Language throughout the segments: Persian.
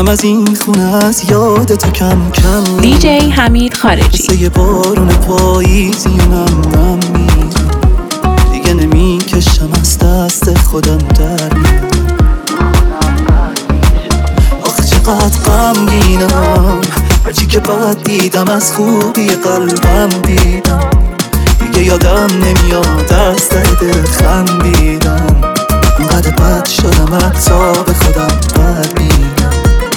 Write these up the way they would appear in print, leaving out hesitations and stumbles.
میرم از این خونه از یاد تو کم کم. دیجی حمید خارجی. مثل یه بارون پاییزی نم میرم، دیگه نمیکشم از دست خودم در میرم. آخه چقدر غمگینم، هرچی که بد دیدم از خوبی قلبم دیدم. دیگه یادم نمیاد از دل خندیدم، انقدر بد شدم حتی به خودم بد میگم.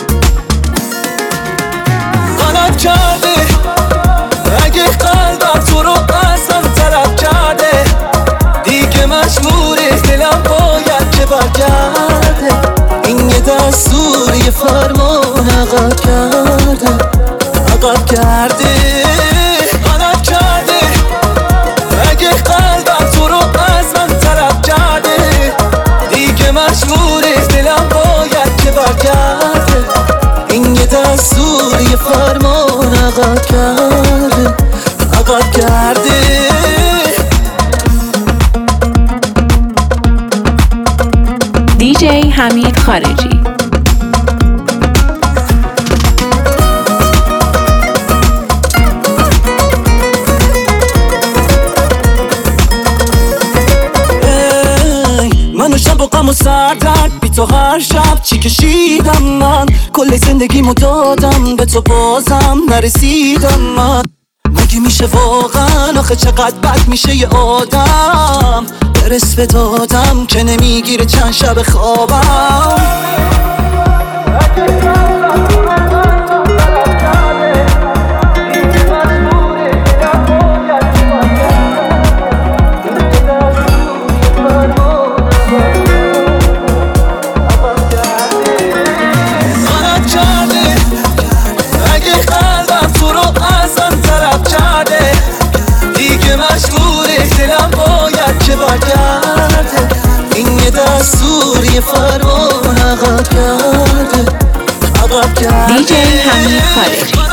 غلط کرده اگه قلبم تو رو ازم طلب کرده، دیگه مجبوره دلم باید که برگرده. این یه دستور یه فرمان عقب کرده، عقب کرده. غلط کرده اگه قلبم تو رو ازم طلب کرده، دیگه مجبوره دلم باید که برگرده. این یه دستور یه فرمان عقب کرده، عقب کرده. دیجی حمید خارجی. منو شب و غم و سردرد بی تو هر شب چی کشیدم من، کل زندگیمو دادم به تو بازم نرسیدم من. مگه میشه واقعا آخه چقدر بد میشه یه آدم، برس به دادم که نمیگیره چند شب خوابم. این یه دستور یه فرمان عقب کرده، عقب کرده. دیجی حمید خارجی.